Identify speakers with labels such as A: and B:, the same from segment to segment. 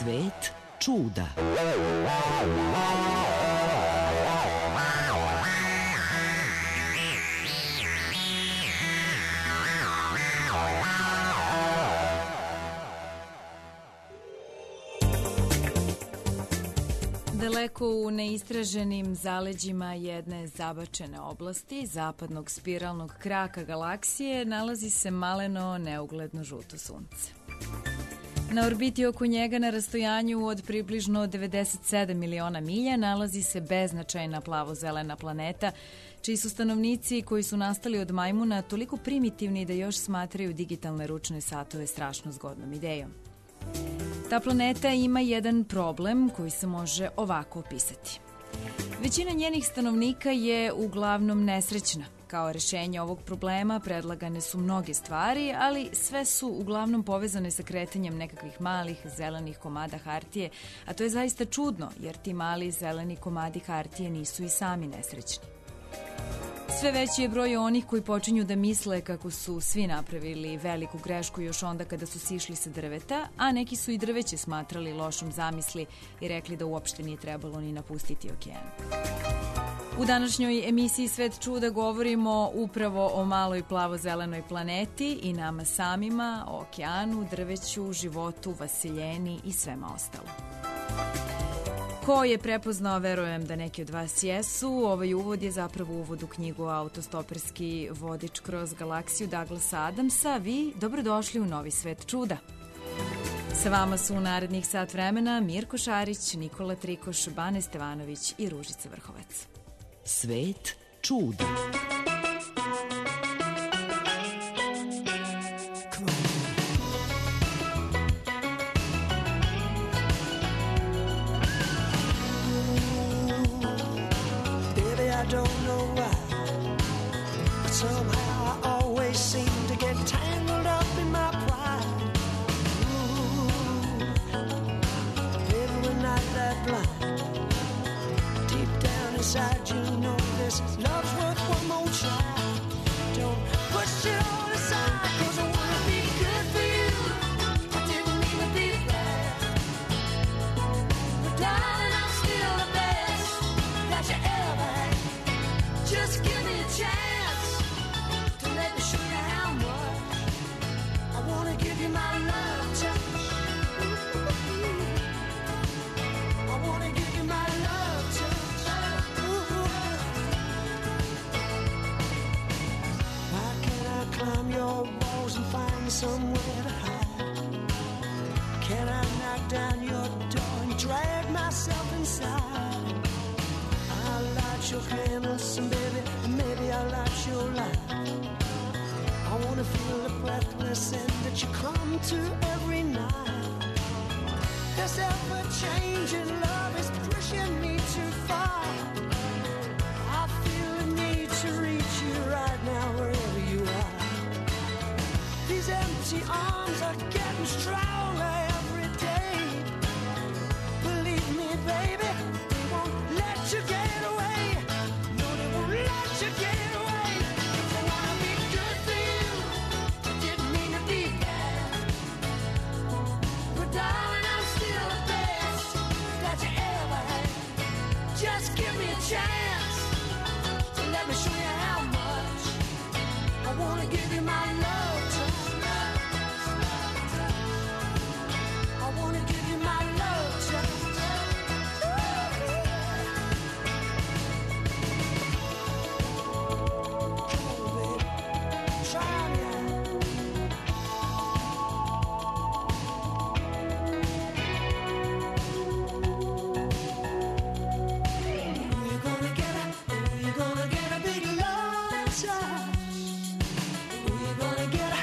A: Svet čuda.
B: Daleko u neistraženim zaleđima jedne zabačene oblasti, zapadnog spiralnog kraka galaksije, nalazi se maleno neugledno žuto sunce. Na orbiti oko njega na rastojanju od približno 97 miliona milja nalazi se beznačajna plavo-zelena planeta, čiji su stanovnici koji su nastali od majmuna toliko primitivni da još smatraju digitalne ručne satove strašno zgodnom idejom. Ta planeta ima jedan problem koji se može ovako opisati. Većina njenih stanovnika je uglavnom nesrećna. Kao rešenje ovog problema predlagane su mnoge stvari, ali sve su uglavnom povezane sa kretanjem nekakvih malih zelenih komada hartije, a to je zaista čudno, jer ti mali zeleni komadi hartije nisu i sami nesrećni. Sve veći je broj onih koji počinju da misle kako su svi napravili veliku grešku još onda kada su sišli sa drveta, a neki su i drveće smatrali lošom zamisli i rekli da uopšte nije trebalo ni napustiti okean. U današnjoj emisiji Svet čuda govorimo upravo o maloj plavo-zelenoj planeti i nama samima, o okeanu, drveću, životu, vasiljeni i svema ostalo. Ko je prepoznao, verujem da neki od vas jesu, ovaj uvod je zapravo uvod u knjigu Autostoperski vodič kroz galaksiju Douglasa Adamsa. Vi dobrodošli u novi Svet čuda. Sa vama su u narednih sat vremena Mirko Šarić, Nikola Trikoš, Bane Stevanović i Ružica Vrhovac.
A: Svet čuda.
C: I don't know why, but somehow I always seem to get tangled up in my pride. Ooh, baby, we're not that blind. Deep down inside you know this love's worth one more try. Don't push it all aside, 'cause I wanna be good for you. I didn't mean to be bad, but darling, I'm still the best that you ever had. Just give me a chance to let me show you how much I want to give you my love touch. I want to give you my love touch. Why can't I climb your walls and find somewhere to hide? Can I knock down your door and drag myself inside? I'll light your candles and baby, maybe I'll light your light. I wanna feel the breathless end that you come to every night. This ever-changing love is pushing me too far. I feel the need to reach you right now wherever you are. These empty arms are getting stronger every day. Believe me, baby, they won't let you get away. No, they won't let you get away. I wanna be good for you. I didn't mean to be bad, but darling, I'm still the best that you ever had. Just give me a chance to let me show you how much I wanna give you my love touch. I wanna give you my love touch. We're gonna get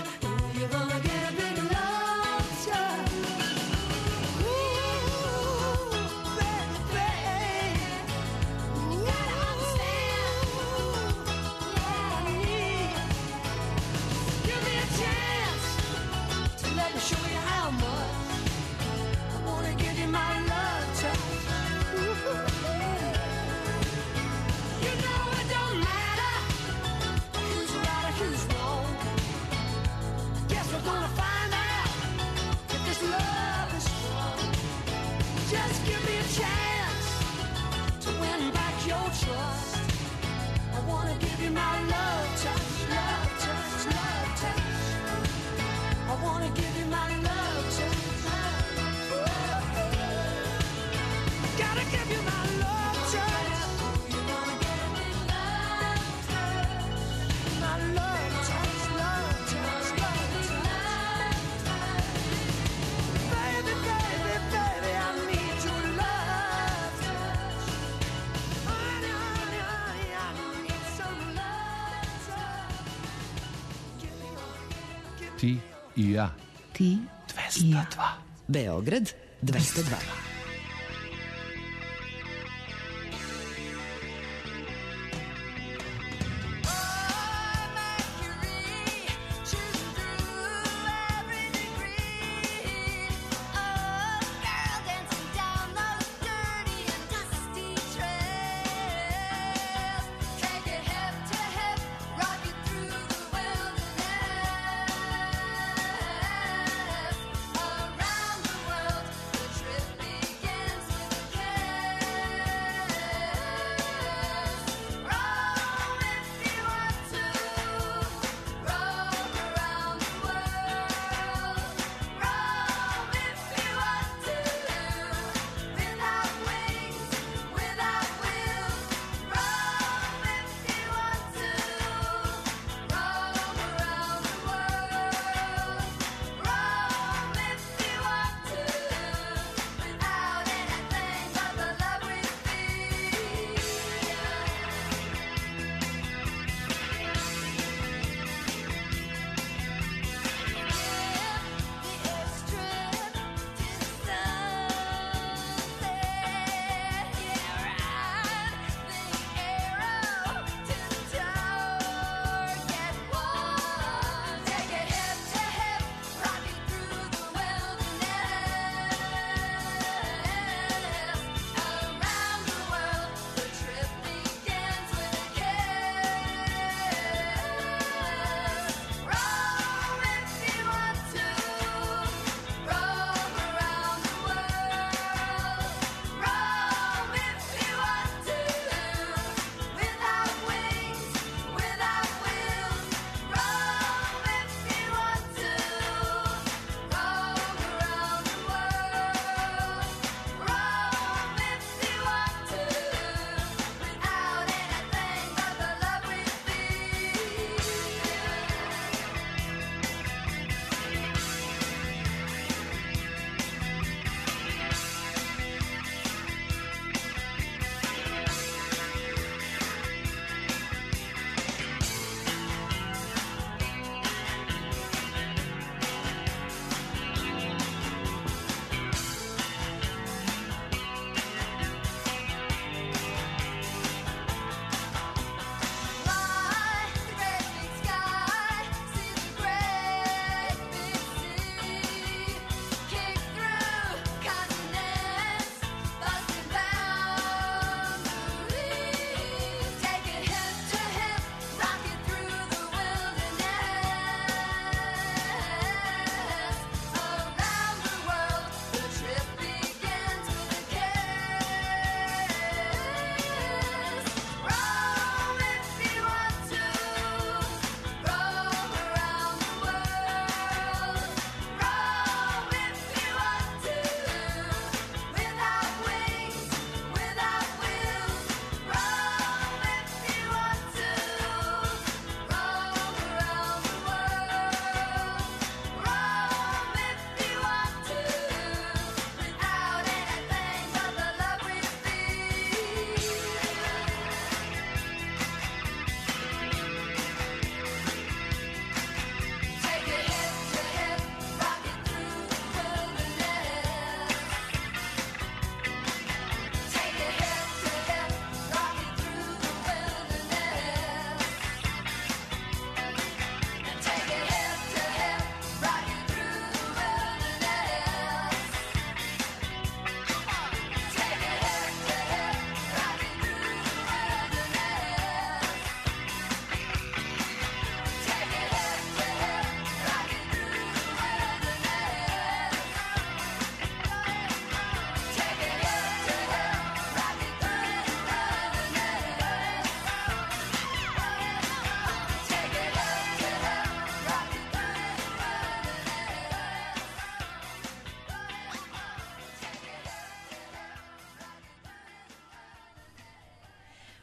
C: trust. I wanna give you my love touch, love touch, love touch. I wanna give you my love touch. Gotta give you my love touch. My love touch, love touch, love touch. Baby, baby, baby, I need your love touch. Honey, honey, honey, I need some love touch. Give me your,
D: Ti i ja.
A: Ti
D: 202.
A: Beograd 202.
C: around the world, the trip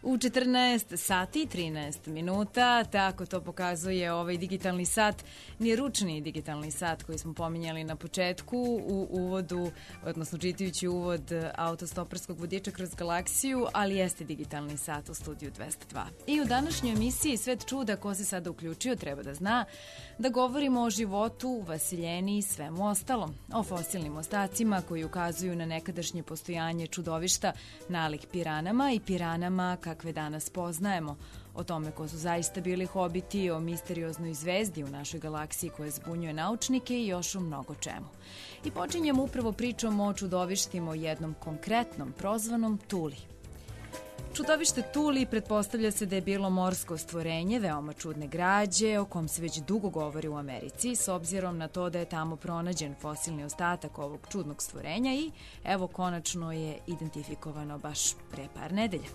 B: U 14 sati i 13 minuta, tako to pokazuje ovaj digitalni sat, nije ručni digitalni sat koji smo pominjali na početku u uvodu, odnosno čitajući uvod autostoperskog vodiča kroz galaksiju, ali jeste digitalni sat u studiju 202. I u današnjoj emisiji Svet čuda, ko se sada uključio, treba da zna da govorimo o životu, vasiljeni i svemu ostalom, o fosilnim ostacima koji ukazuju na nekadašnje postojanje čudovišta nalik piranama i piranama kakve danas poznajemo, o tome ko su zaista bili hobiti, o misterioznoj zvezdi u našoj galaksiji koja zbunjuje naučnike i još o mnogo čemu. I počinjemo upravo pričom o čudovištima, o jednom konkretnom prozvanom Tuli. Čudovište Tuli pretpostavlja se da je bilo morsko stvorenje veoma čudne građe o kom se već dugo govori u Americi, s obzirom na to da je tamo pronađen fosilni ostatak ovog čudnog stvorenja i evo konačno je identifikovano baš pre par nedelja.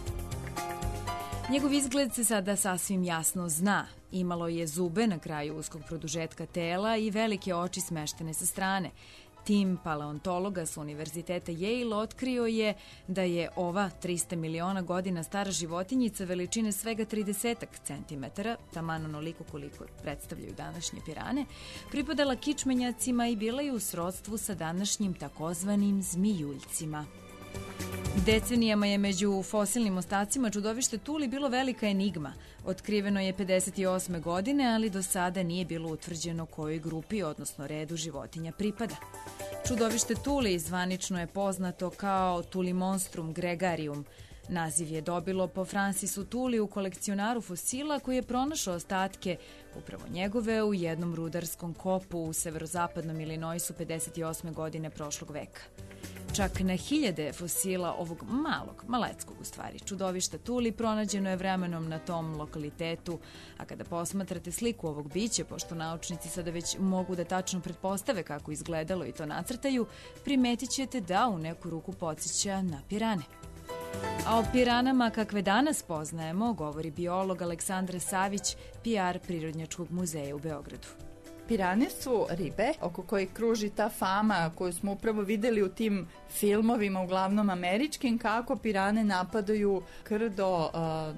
B: Njegov izgled se sada sasvim jasno zna. Imalo je zube na kraju uskog produžetka tela i velike oči smeštene sa strane. Tim paleontologa sa Univerziteta Yale otkrio je da je ova 300 miliona godina stara životinjica veličine svega 30 centimetara, taman onoliko koliko predstavljaju današnje pirane, pripadala kičmenjacima i bila je u srodstvu sa današnjim takozvanim zmijuljcima. Decenijama je među fosilnim ostacima čudovište Tuli bilo velika enigma. Otkriveno je 58. godine, ali do sada nije bilo utvrđeno kojoj grupi, odnosno redu životinja pripada. Čudovište Tuli zvanično je poznato kao Tulimonstrum gregarium. Naziv je dobilo po Francisu Tuliju, kolekcionaru fosila koji je pronašao ostatke upravo njegove u jednom rudarskom kopu u severozapadnom Illinoisu 58. godine prošlog veka. Čak na hiljade fosila ovog maleckog u stvari čudovišta Tuli pronađeno je vremenom na tom lokalitetu, a kada posmatrate sliku ovog bića, pošto naučnici sada već mogu da tačno pretpostave kako izgledalo i to nacrtaju, primetit ćete da u neku ruku podsjeća na pirane. A o piranama kakve danas poznajemo govori biolog Aleksandra Savić, PR Prirodnjačkog muzeja u Beogradu.
E: Pirane su ribe oko kojih kruži ta fama koju smo upravo videli u tim filmovima, uglavnom američkim, kako pirane napadaju krdo,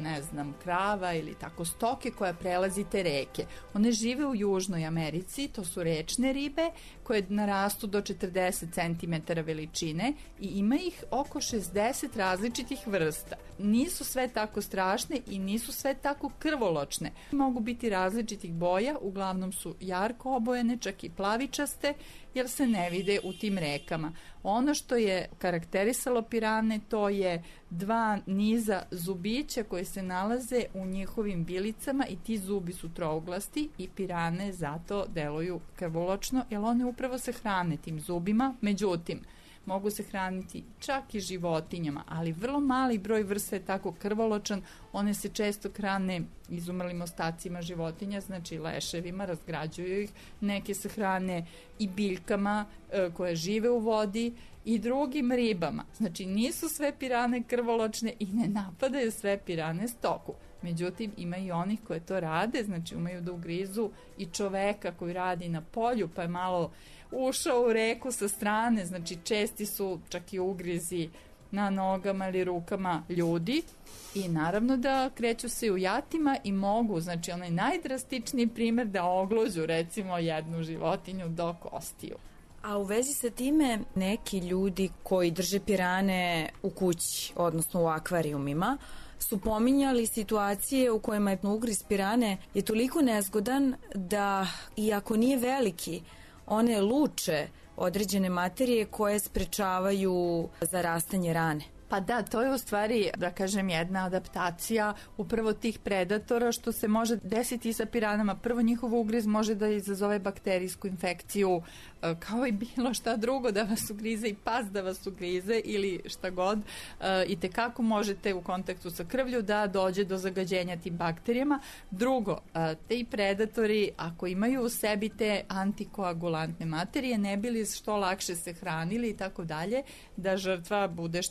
E: krava ili tako stoke koja prelazi te reke. One žive u Južnoj Americi, to su rečne ribe koje narastu do 40 cm veličine i ima ih oko 60 različitih vrsta. Nisu sve tako strašne i nisu sve tako krvoločne. Mogu biti različitih boja, uglavnom su jarko obojene, čak i plavičaste, jer se ne vide u tim rekama. Ono što je karakterisalo pirane, to je dva niza zubića koji se nalaze u njihovim bilicama i ti zubi su trouglasti i pirane zato deluju krvoločno, jer one upravo se hrane tim zubima. Međutim, mogu se hraniti čak i životinjama, ali vrlo mali broj vrsta je tako krvoločan, one se često hrane izumrlim ostacima životinja, znači leševima, razgrađuju ih, neke se hrane i biljkama koje žive u vodi i drugim ribama. Znači nisu sve pirane krvoločne i ne napadaju sve pirane stoku. Međutim, ima i onih koje to rade, znači umeju da ugrizu i čoveka koji radi na polju, pa je malo ušao u reku sa strane, znači česti su čak i ugrizi na nogama ili rukama ljudi i naravno da kreću se u jatima i mogu, znači onaj najdrastičniji primjer da ogluđu recimo jednu životinju do kostiju.
B: A u vezi sa time neki ljudi koji drže pirane u kući, odnosno u akvarijumima, su pominjali situacije u kojima je ugriz pirane je toliko nezgodan da, iako nije veliki, one luče određene materije koje sprečavaju zarastanje rane.
E: Pa da, to je u stvari, da kažem, jedna adaptacija upravo tih predatora što se može desiti sa piranama. Prvo, njihov ugriz može da izazove bakterijsku infekciju, kao i bilo šta drugo, da vas ugrize i pas da vas ugrize ili šta god. I tekako možete u kontaktu sa krvlju da dođe do zagađenja tim bakterijama. Drugo, te predatori, ako imaju u sebi te antikoagulantne materije, ne bili što lakše se hranili i tako dalje, da žrtva bude što ranjivija.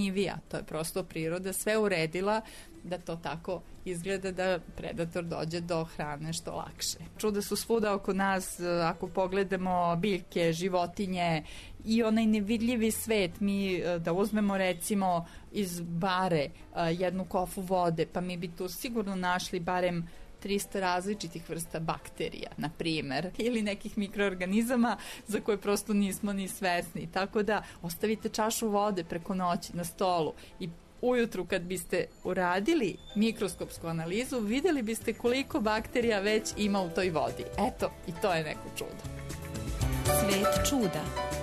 E: ranjivija. To je prosto priroda sve uredila da to tako izgleda da predator dođe do hrane što lakše. Čuda su svuda oko nas, ako pogledamo biljke, životinje i onaj nevidljivi svet, mi da uzmemo recimo iz bare jednu kofu vode, pa mi bi tu sigurno našli barem 300 različitih vrsta bakterija, na primer, ili nekih mikroorganizama za koje prosto nismo ni svesni. Tako da ostavite čašu vode preko noći na stolu i ujutru kad biste uradili mikroskopsku analizu, videli biste koliko bakterija već ima u toj vodi. Eto, i to je neko čudo.
B: Svet čuda.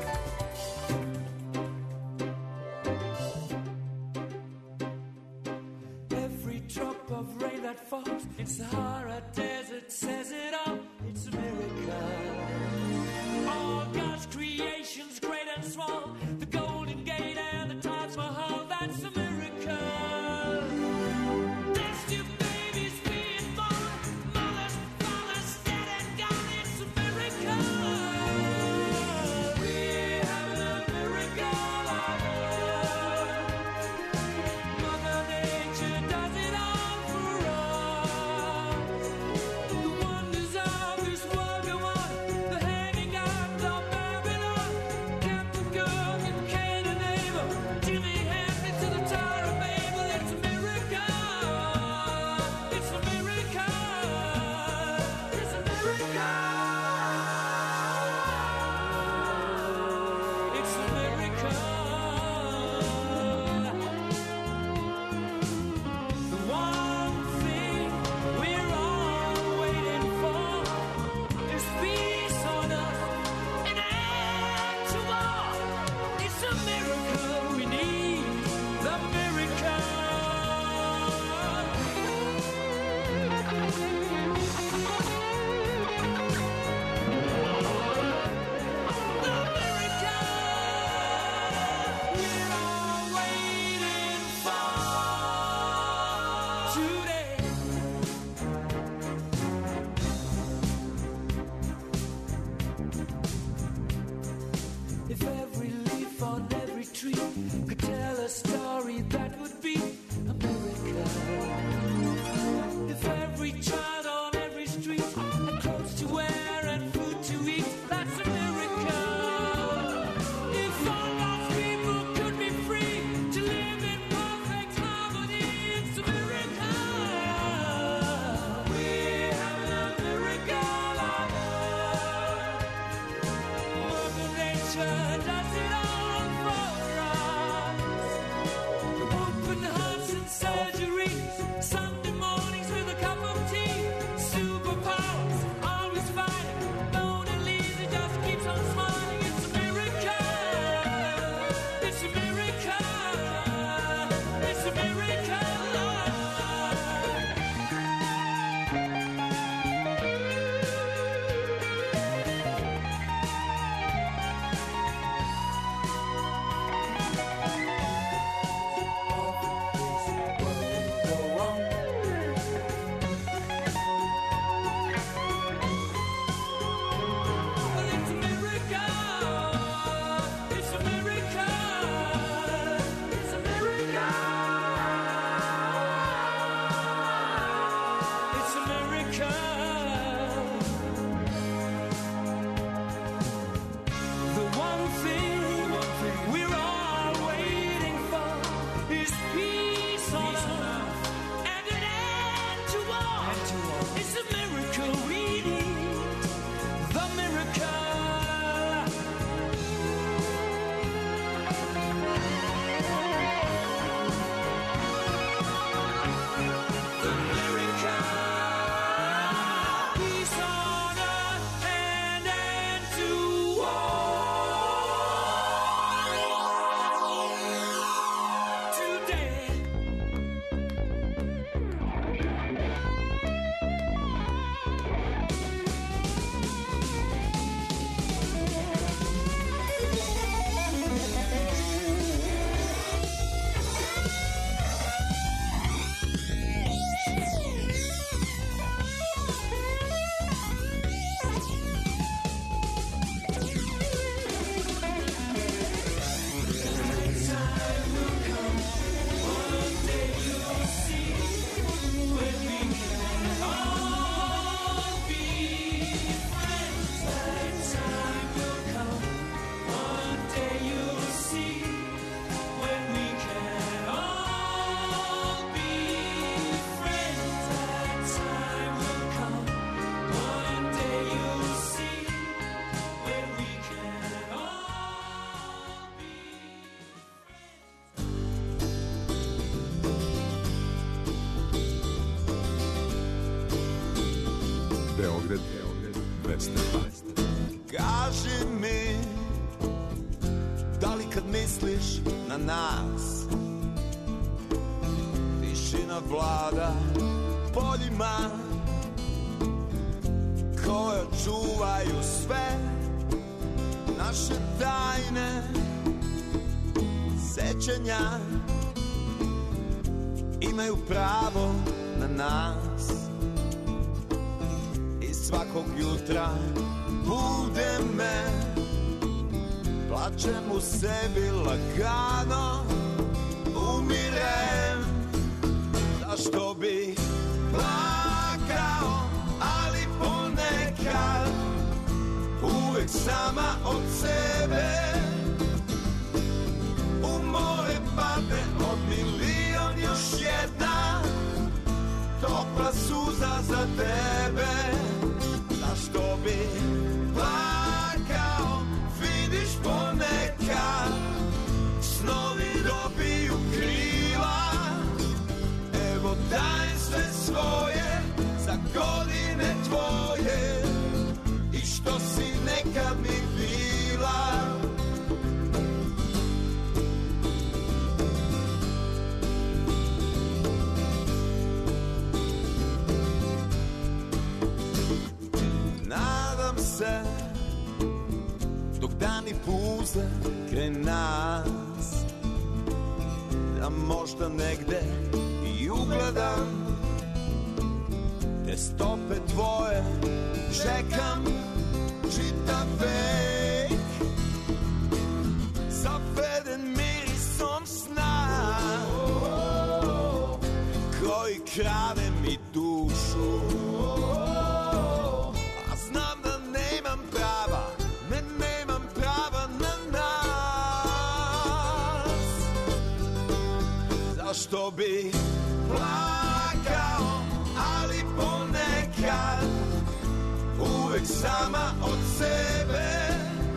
C: Every drop of rain that falls in Sahara Desert says it all. It's a miracle. All God's creations, great and small, the Golden Gate and the Taj Mahal, that's a miracle. That's your babies being born, mothers, fathers, dead and gone, it's a miracle. We're having a miracle of love. Mother Nature does it all for us. The wonders of this world go on, the hanging out of Babylon, Captain Cook and Cain and Abel, Jimmy Hampton to the Tower of Babel. It's a miracle. It's a miracle. It's a miracle. It's a miracle. The one thing we're all waiting for is peace on earth, an end to war. It's a miracle we need, the miracle. The miracle we're all waiting for today. If every leaf on every tree could tell a story, that would be a miracle. If every child on every street had clothes to wear and food to eat, that's a miracle. If all God's people could be free to live in perfect harmony, it's a miracle. We're having a miracle of love. Mother Nature does it all for us. Open hearts and surgeries, Sunday mornings with a cup of tea, superpowers, always fighting. Mona Lisa just keeps on smiling. It's a miracle. It's a miracle. It's a miracle. It's a miracle. It's a miracle. It's a miracle. It's a miracle. The one thing we're all waiting for is peace on earth and an end to war. It's a miracle we need, the miracle. The miracle.
D: Beograd 202.
F: Kaži mi, da li kad misliš na nas tišina vlada poljima koje čuvaju sve naše tajne sećanja, imaju pravo na nas i svakog jutra bude me, plačem u sebi lagano, umirem. Zašto bi plakao, ali ponekad uvek sama od sebe u more padne od milion još jedna topla suza za tebe. Zašto bi plakao, vidiš ponekad snovi dobiju krila. Evo daj sve svoje za godine tvoje i što si nekad mi bila. Nadam se dok dani puze kraj nas da možda negde i ugledam te stope tvoje, čekam čitav vek zaveden mirisom sna koji krade mi dušu. A znam da nemam prava, nemam prava na nas. Zašto bi plakao, ali ponekad uvek sama od sebe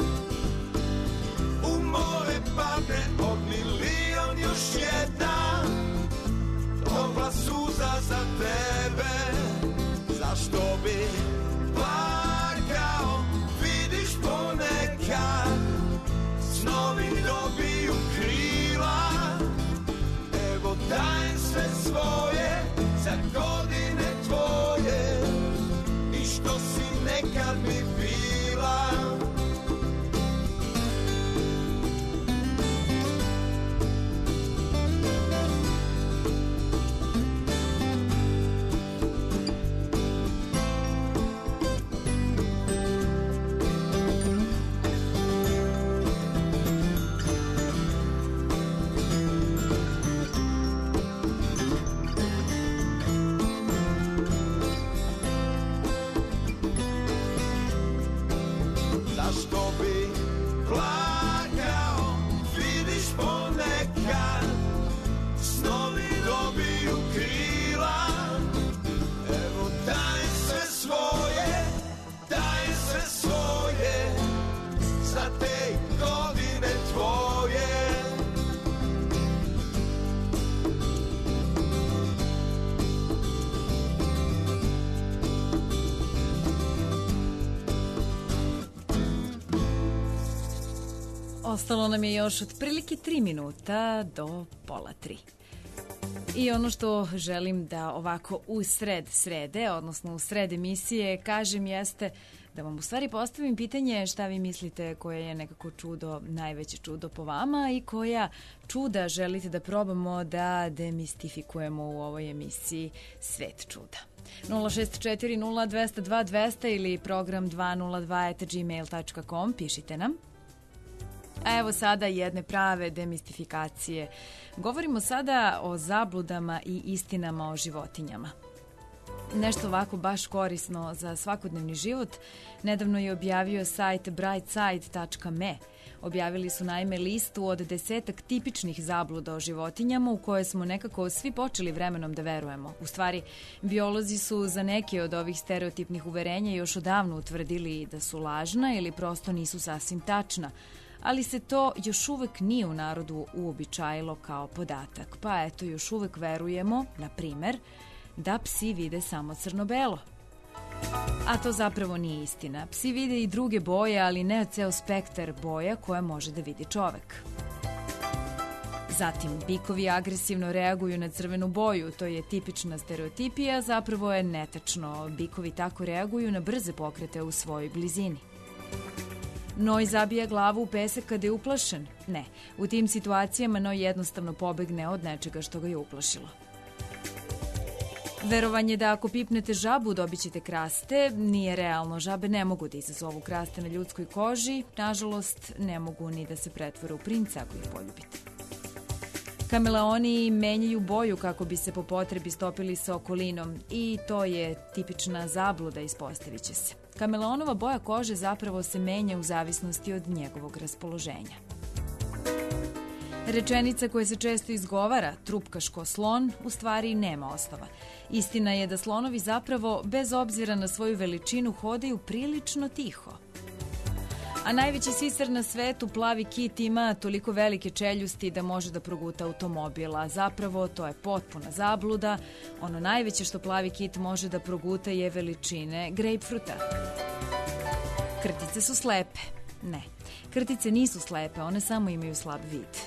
F: u more padne od milion još jedna topla suza za tebe. Zašto bi plakao, vidiš ponekad snovi dobiju krila. Evo daj sve svoje za godine tvoje i što si nekad mi bila. Zašto bi plakao, vidiš ponekad snovi dobiju krila. Evo daj sve svoje, daj sve svoje za te godine tvoje.
B: Ostalo nam je još otprilike 3 minuta do pola 3. I ono što želim da ovako u srede, odnosno u sred emisije kažem jeste da vam u stvari postavim pitanje šta vi mislite koje je nekako čudo, najveće čudo po vama i koja čuda želite da probamo da demistifikujemo u ovoj emisiji Svet čuda. 0640202 ili program 202@gmail.com, pišite nam. A evo sada jedne prave demistifikacije. Govorimo sada o zabludama i istinama o životinjama. Nešto ovako baš korisno za svakodnevni život nedavno je objavio sajt brightside.me. Objavili su naime listu od 10 tipičnih zabluda o životinjama u koje smo nekako svi počeli vremenom da verujemo. U stvari, biolozi su za neke od ovih stereotipnih uverenja još odavno utvrdili da su lažna ili prosto nisu sasvim tačna. Ali se to još uvek nije u narodu uobičajilo kao podatak. Pa eto, još uvek verujemo, na primer, da psi vide samo crno-belo. A to zapravo nije istina. Psi vide i druge boje, ali ne ceo spektar boja koje može da vidi čovek. Zatim, bikovi agresivno reaguju na crvenu boju, to je tipična stereotipija, zapravo je netačno. Bikovi tako reaguju na brze pokrete u svojoj blizini. Noj zabija glavu u pesak kada je uplašen? Ne. U tim situacijama noj jednostavno pobegne od nečega što ga je uplašilo. Verovanje da ako pipnete žabu dobit ćete kraste nije realno. Žabe ne mogu da izazovu kraste na ljudskoj koži. Nažalost, ne mogu ni da se pretvore u princa ako ih poljubite. Kameleoni menjaju boju kako bi se po potrebi stopili sa okolinom i to je tipična zabluda, ispostavit će se. Kameleonova boja kože zapravo se menja u zavisnosti od njegovog raspoloženja. Rečenica koja se često izgovara, trupkaš ko slon, u stvari nema osnova. Istina je da slonovi zapravo, bez obzira na svoju veličinu, hodaju prilično tiho. A najveći sisar na svetu, plavi kit, ima toliko velike čeljusti da može da proguta automobila. Zapravo, to je potpuna zabluda. Ono najveće što plavi kit može da proguta je veličine grejpfruta. Krtice su slepe. Ne, krtice nisu slepe, one samo imaju slab vid.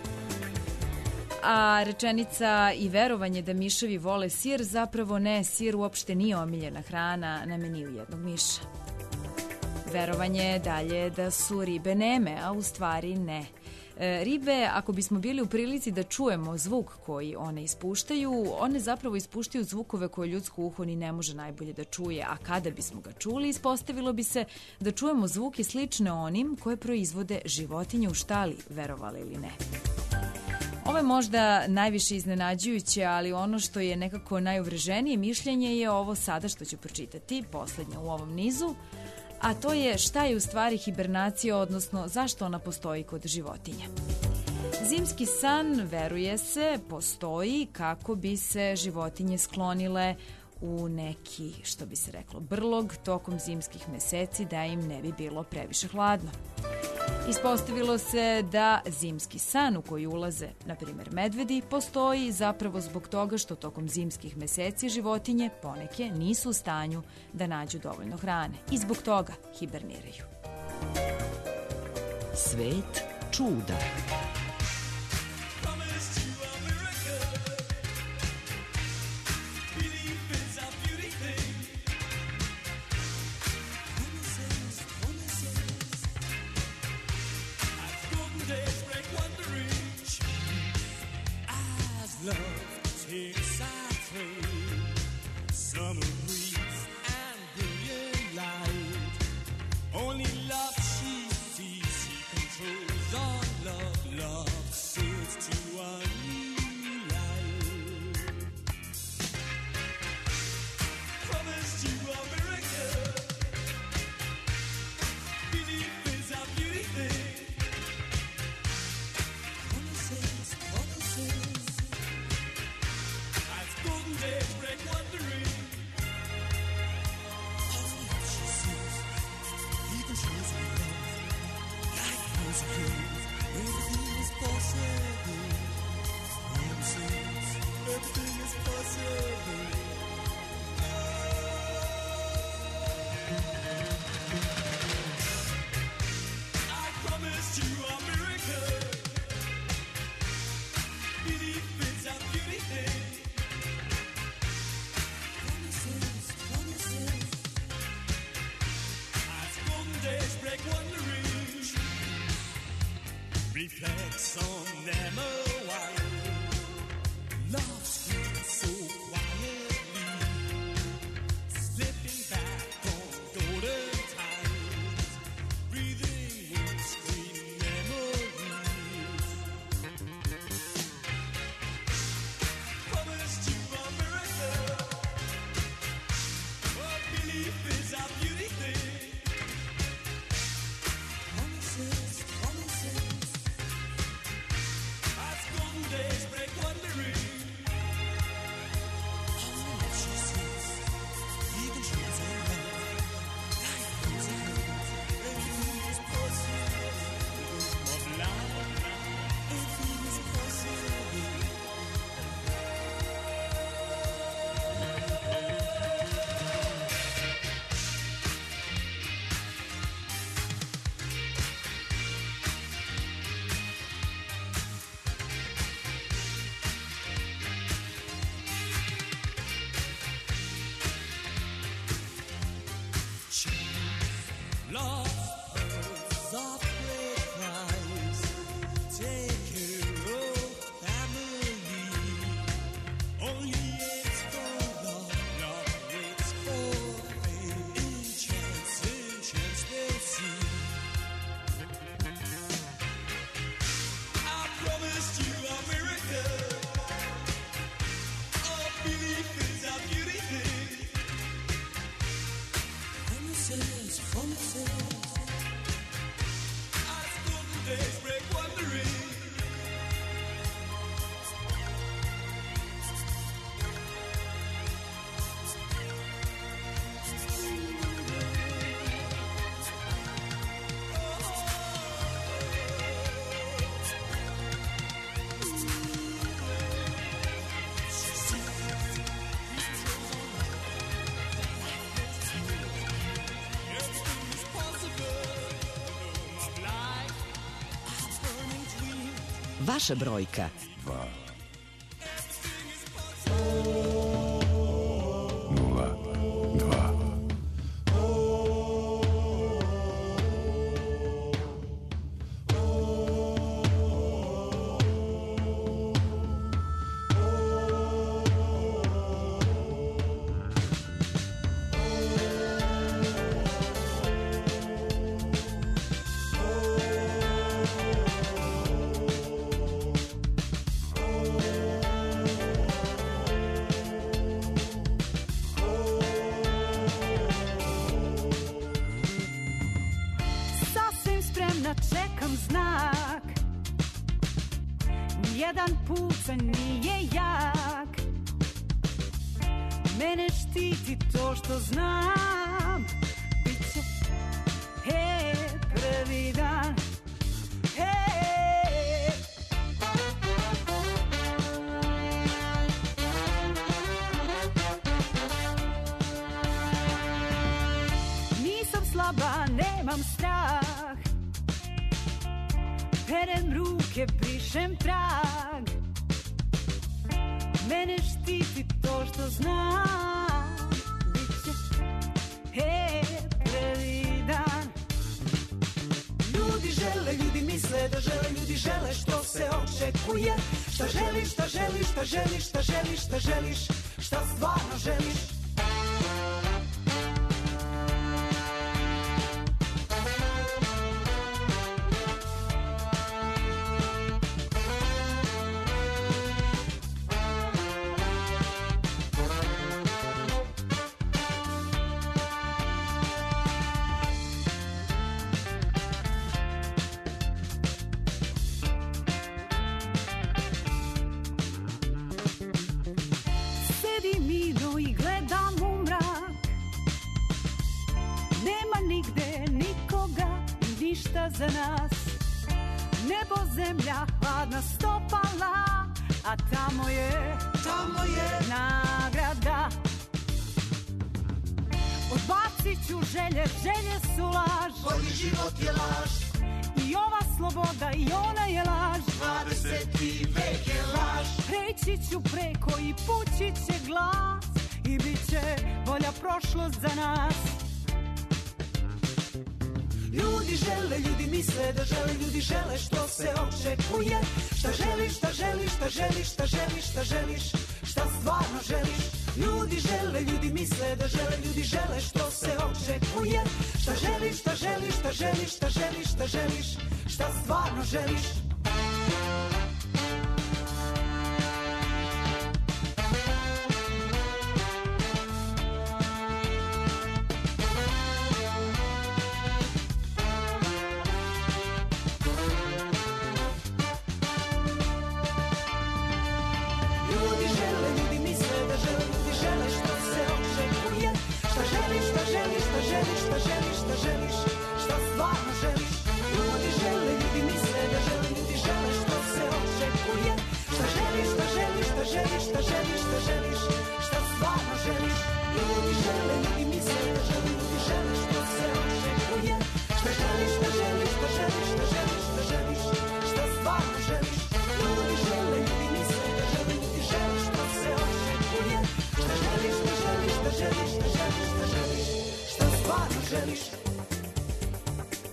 B: A rečenica i verovanje da miševi vole sir, zapravo ne, sir uopšte nije omiljena hrana na meniju jednog miša. Verovanje dalje da su ribe neme, a u stvari ne. Ribe, ako bismo bili u prilici da čujemo zvuk koji one ispuštaju, one zapravo ispuštaju zvukove koje ljudsko uho ni ne može najbolje da čuje, a kada bismo ga čuli, ispostavilo bi se da čujemo zvuke slične onim koje proizvode životinje u štali, verovali ili ne. Ovo je možda najviše iznenađujuće, ali ono što je nekako najuvreženije mišljenje je ovo sada što ću pročitati, poslednje u ovom nizu, a to je šta je u stvari hibernacija, odnosno zašto ona postoji kod životinja. Zimski san, veruje se, postoji kako bi se životinje sklonile u neki, što bi se reklo, brlog tokom zimskih meseci da im ne bi bilo previše hladno. Ispostavilo se da zimski san u koji ulaze, na primjer, medvedi, postoji zapravo zbog toga što tokom zimskih meseci životinje poneke nisu u stanju da nađu dovoljno hrane i zbog toga hiberniraju.
A: Svet čuda.
G: Reflects on them a while. Love screams so quietly, slipping back on golden times, breathing in sweet memories. Promised you a miracle. What belief is our beauty thing? Promises, promises.
A: Vaša brojka.
D: 202.
H: Sasvim spremna čekam znak. Nijedan pucanj nije jak. Mene štiti to što znam. Biće, prvi dan. Nisam slaba, nemam strah. Perem ruke, brišem trag. Mene štiti to što znam. Biće, prvi dan. Ljudi žele, ljudi misle da žele, ljudi žele što se očekuje. Šta želiš, šta želiš, šta želiš, šta želiš, šta želiš, šta stvarno želiš. Sedim mirno i gledam u mrak. Nema nigde nikoga i ništa za nas. Nebo, zemlja, hladna stopala, a tamo je nagrada. Odbacit ću želje, želje su laž.
C: Bolji život je laž,
H: I ova sloboda i ona je laž.
C: 20. vek je laž.
H: Preći ću preko i pući će glas. I bit će bolja prošlost za nas.
C: Ljudi žele, ljudi misle da žele, ljudi žele što se očekuje. Šta želiš, šta želiš, šta želiš, šta želiš, šta želiš, šta stvarno želiš. Ljudi žele, ljudi misle da žele, ljudi žele što se očekuje. Šta želiš, šta želiš, šta želiš, šta želiš, šta želiš, šta stvarno želiš. Ljudi žele, ljudi misle da žele, ljudi žele što se očekuje. Šta želiš, šta želiš, šta želiš, šta želiš, šta želiš, šta stvarno želiš. Ljudi žele, ljudi misle da žele, ljudi žele što se očekuje. Šta želiš, šta želiš, šta želiš, šta želiš, šta želiš, šta stvarno želiš. Ljudi žele, ljudi misle da žele, ljudi žele što se očekuje. Šta želiš, šta želiš, šta želiš, šta želiš, šta želiš, šta stvarno želiš. Ljudi žele, ljudi misle da žele, ljudi žele što se očekuje. Šta želiš, šta želiš, šta želiš, šta želiš, šta želiš, šta stvarno želiš.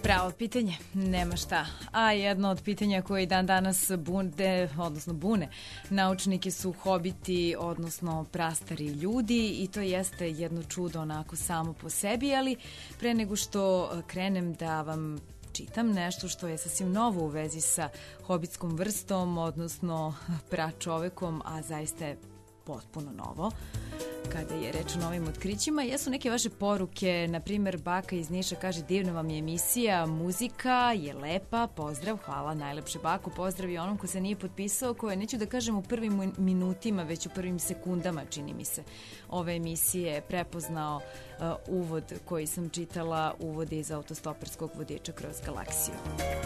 B: Pravo pitanje, nema šta. A jedno od pitanja koje dan danas bune naučnike su hobiti, odnosno prastari ljudi, i to jeste jedno čudo onako samo po sebi, ali pre nego što krenem da vam čitam nešto što je sasvim novo u vezi sa hobitskom vrstom, odnosno pračovekom, a zaista je potpuno novo kada je reč o novim otkrićima, jesu neke vaše poruke. Na primjer, Baka iz Niša kaže: divna vam je emisija, muzika je lepa, pozdrav. Hvala najlepše, Bako. Pozdrav i onom ko se nije potpisao, koje neću da kažem u prvim minutima, već u prvim sekundama, čini mi se, ove emisije prepoznao uvod koji sam čitala, uvod iz autostoperskog vodiča kroz galaksiju.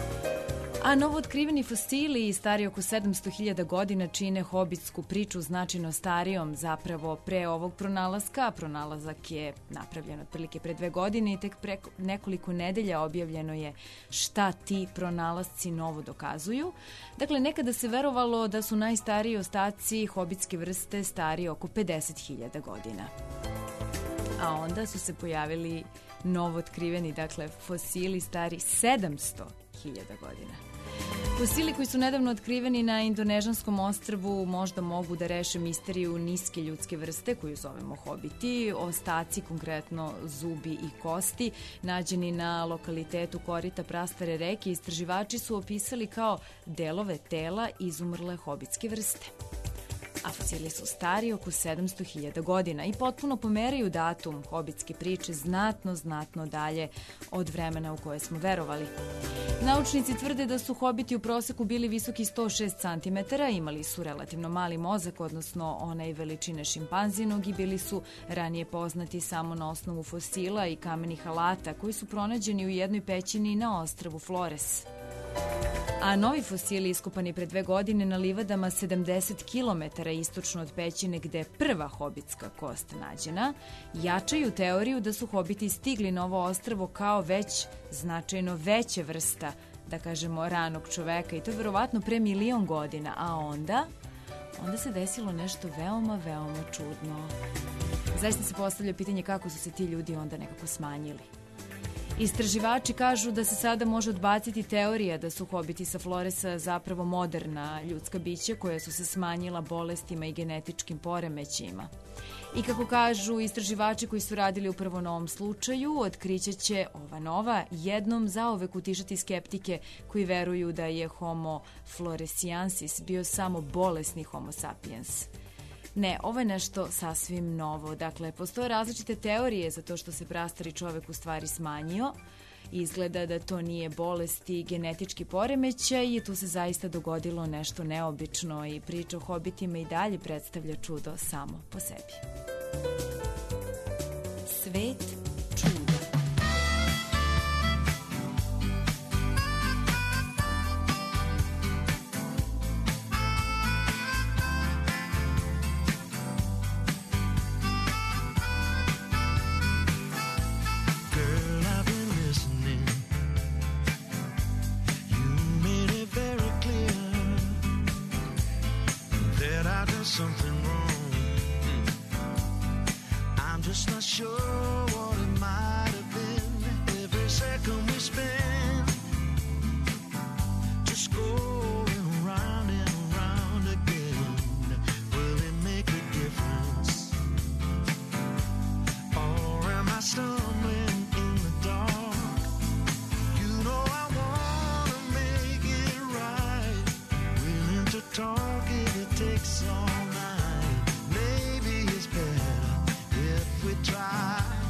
B: A novootkriveni fosili stari oko 700.000 godina čine hobitsku priču značajno starijom zapravo pre ovog pronalaska. Pronalazak je napravljen otprilike pre 2 godine i tek pre nekoliko nedelja objavljeno je šta ti pronalasci novo dokazuju. Dakle, nekada se verovalo da su najstariji ostaci hobitske vrste stari oko 50.000 godina. A onda su se pojavili novootkriveni, dakle, fosili stari 700.000 godina. Fosili koji su nedavno otkriveni na indonežanskom ostrvu možda mogu da reše misteriju niske ljudske vrste koju zovemo hobiti. Ostaci, konkretno zubi i kosti, nađeni na lokalitetu korita prastare reke, istraživači su opisali kao delove tela izumrle hobitske vrste. A fosili su stari oko 700.000 godina i potpuno pomeraju datum hobitske priče znatno dalje od vremena u koje smo verovali. Naučnici tvrde da su hobiti u proseku bili visoki 106 cm, imali su relativno mali mozak, odnosno onaj veličine šimpanzinog, i bili su ranije poznati samo na osnovu fosila i kamenih alata koji su pronađeni u jednoj pećini na ostrvu Flores. A novi fosili iskopani pre 2 godine na livadama 70 km istočno od pećine gde je prva hobitska kost nađena, jačaju teoriju da su hobiti stigli na ovo ostrvo kao već značajno veća vrsta, da kažemo, ranog čoveka, i to je verovatno pre 1.000.000 godina, a onda se desilo nešto veoma čudno. Zaista se postavlja pitanje kako su se ti ljudi onda nekako smanjili. Istraživači kažu da se sada može odbaciti teorija da su hobiti sa Floresa zapravo moderna ljudska bića koja su se smanjila bolestima i genetičkim poremećajima. I kako kažu istraživači koji su radili upravo na ovom slučaju, otkriće će ova nova jednom zauvek utišati skeptike koji veruju da je Homo floresiensis bio samo bolesni Homo sapiens. Ne, ovo je nešto sasvim novo. Dakle, postoje različite teorije za to što se prastari čovek u stvari smanjio. Izgleda da to nije bolest i genetički poremećaj i tu se zaista dogodilo nešto neobično i priča o hobitima i dalje predstavlja čudo samo po sebi. Svet čuda.
C: Something wrong. I'm just not sure what it might have been. Every second we spend just going around and around again. Will it make a difference? Or am I stumbling in the dark? You know I wanna make it right. Willing to talk if it takes all night. Maybe it's better if we try.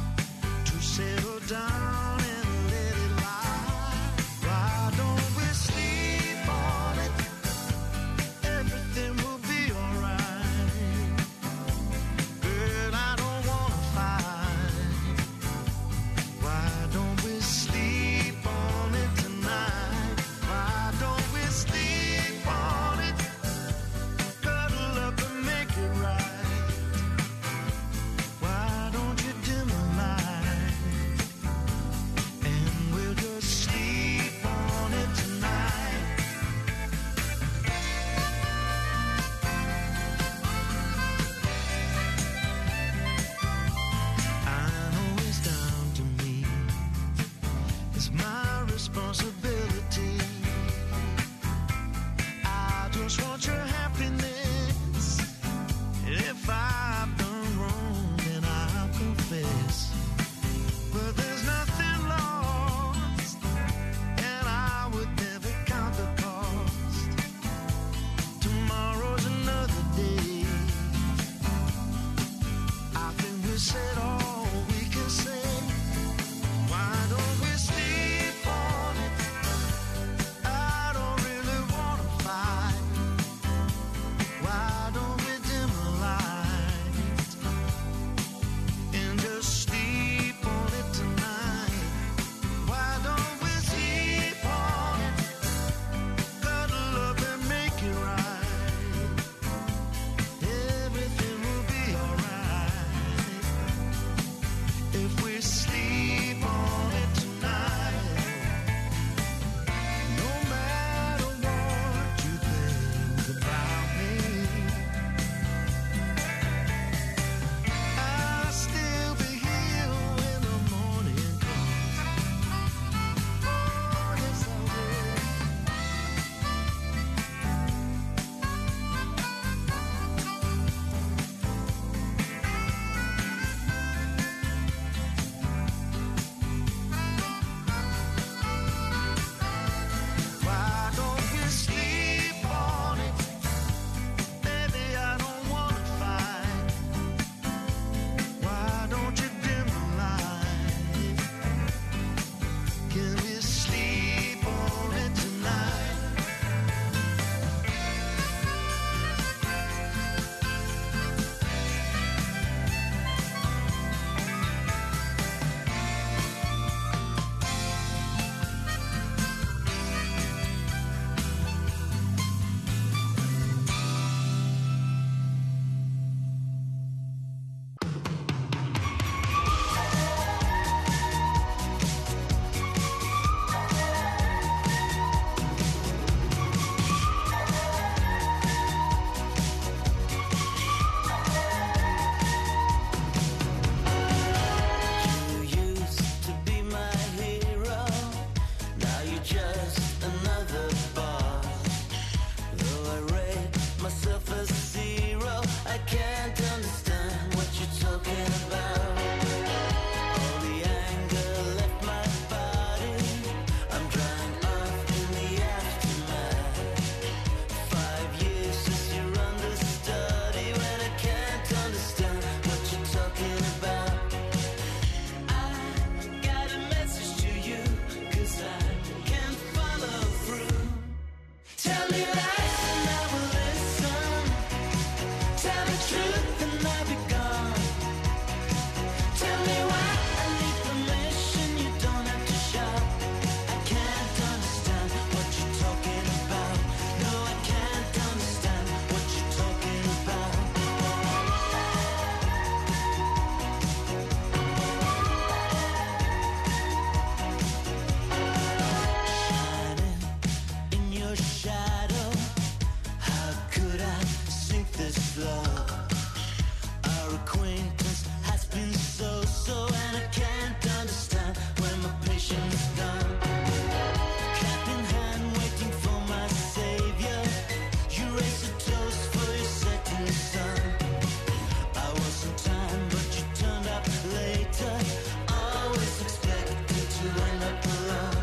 C: acquaintance has been so, and I can't understand when my patience is done. Cap in hand, waiting for my savior. You raise a toast for your setting sun. I was on time, but you turned up later. Always expected to end up alone.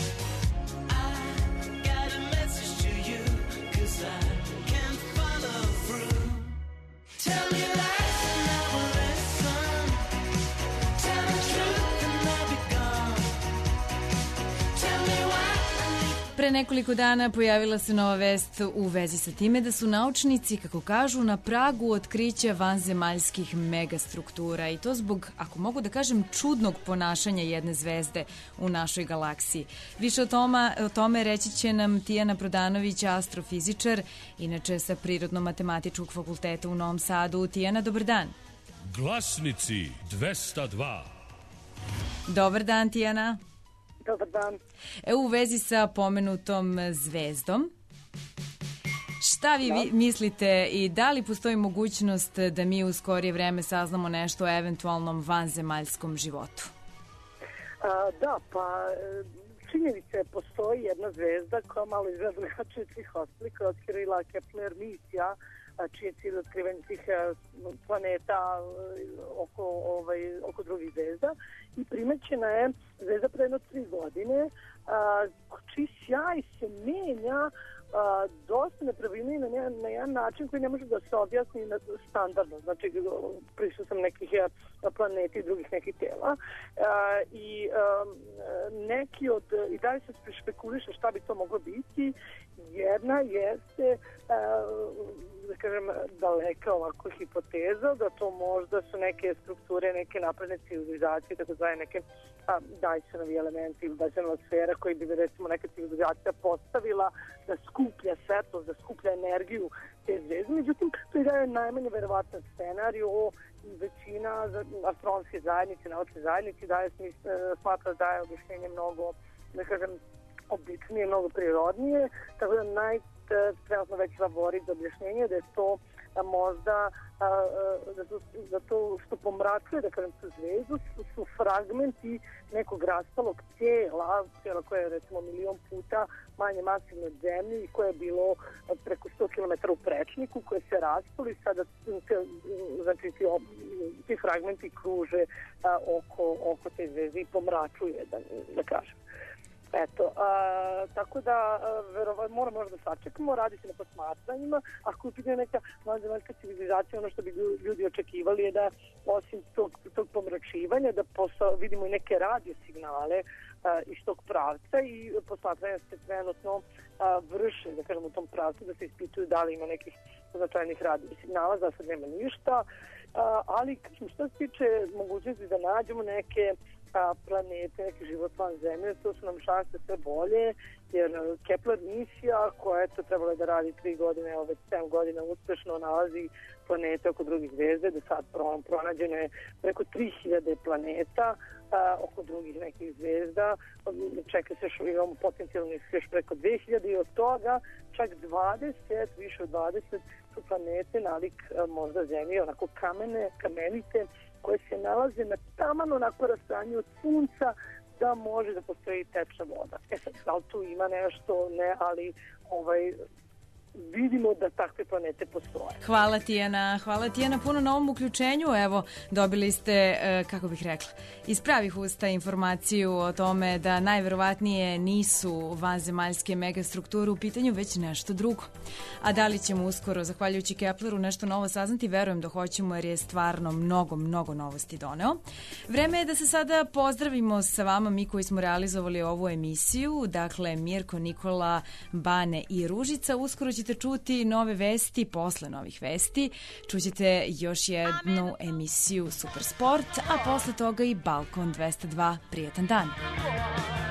C: I got a message to you, 'cause I can't follow through. Tell me lies and I will listen. Tell the truth and I'll be gone. Tell me why I need.
B: Pre nekoliko dana pojavila se nova vest u vezi sa time da su naučnici, kako kažu, na pragu otkrića vanzemaljskih megastruktura i to zbog, ako mogu da kažem, čudnog ponašanja jedne zvezde u našoj galaksiji. Više o tome reći će nam Tijana Prodanović, astrofizičar, inače sa Prirodno-matematičkog fakulteta u Novom Sadu. Tijana, dobar dan.
I: Glasnici 202.
B: Dobar dan, Tijana.
J: Dobar dan.
B: U vezi sa pomenutom zvezdom, šta vi mislite i da li postoji mogućnost da mi u skorije vreme saznamo nešto o eventualnom vanzemaljskom životu?
J: Da, pa činjenice, postoji jedna zvezda koja malo izgleda drugačije od svih ostalih, koja je otkrila Kepler misija, čiji je cilj otkrivanje tih planeta oko drugih zvezda, i primećena je zvezda pre jedno 3 godine, čiji sjaj se menja dosta nepravilnije na jedan način koji ne može da se objasni standardno. Znači, prišao sam nekih planeta i drugih nekih tela i neki od, i dalje se špekuliše šta bi to moglo biti. Jedna jeste, da kažem, daleka ovako hipoteza da to možda su neke strukture, neke napredne civilizacije, tako zove neke Dysonovi elementi ili Dysonova sfera koji bi recimo neka civilizacija postavila da skuplja svetlost, da skuplja energiju te zvezde. Međutim, to je da je najmanje verovatan scenarij. Većina astronomske zajednice, naučne zajednice smatra da je objašnjenje mnogo, da kažem, običnije, mnogo prirodnije, tako da trenutno već favorit za objašnjenje da je to možda da to što pomračuje, da kažem, tu zvezdu su fragmenti nekog rastalog tijela koje je recimo 1.000.000 puta manje masivno od zemlje i koje je bilo preko 100 km u prečniku, koje se raspali i sada znači ti fragmenti kruže oko te zvezde i pomračuje, da kažem. Eto, tako da moramo možda sačekamo, radi se na posmatranjima. Ako je neka vanzemaljska civilizacija, ono što bi ljudi očekivali je da osim tog pomračivanja da vidimo i neke radio signale iz tog pravca i posmatranja se trenutno vrše, da kažem, u tom pravcu, da se ispituju da li ima nekih značajnih radio signala, za sad nema ništa, ali što se tiče mogućnosti da nađemo neke planete, neki život van Zemlje, to su nam šanse sve bolje, jer Kepler misija, koja je to trebala da radi 3 godine, evo već 7 godina uspešno nalazi planete oko drugih zvezde, da sad pronađeno je preko 3000 planeta oko drugih nekih zvezda, čeka se imamo potencijalno još preko 2000 i od toga čak 20, više od 20 su planete nalik možda Zemlje, onako kamenite, koje se nalaze na taman onako rastanju od sunca da može da postoji tečna voda. Sad, da li tu ima nešto? Ne, ali vidimo da takve planete postoje.
B: Hvala Tijana puno na ovom uključenju. Evo, dobili ste, kako bih rekla, iz pravih usta informaciju o tome da najverovatnije nisu vanzemaljske megastrukture u pitanju, već nešto drugo. A da li ćemo uskoro, zahvaljujući Kepleru, nešto novo saznati? Verujem da hoćemo, jer je stvarno mnogo novosti doneo. Vreme je da se sada pozdravimo sa vama, mi koji smo realizovali ovu emisiju, dakle Mirko, Nikola, Bane i Ružica. Uskoro ćete čuti nove vesti, posle novih vesti čućete još jednu emisiju Super Sport, a posle toga i Balkon 202. Prijetan dan.